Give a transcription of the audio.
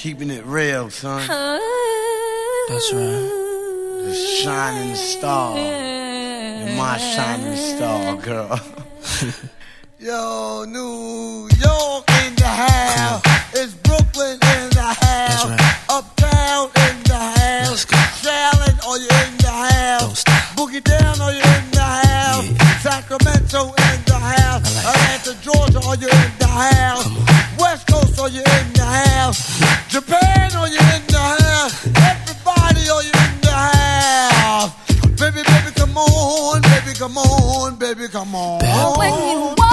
keeping it real, son. That's right. The shining star. You're my shining star, girl. Yo, New York in the house. It's Brooklyn in the house. Right. Uptown in the house. Charlotte, are you in the house? Boogie down, are you in the house? Yeah. Sacramento in the house. Atlanta, Georgia, are you in the house? West Coast, are you in the house? Japan, are you in the house? Everybody, are you in the house? Baby, baby, come on, baby, come on, baby, come on. When you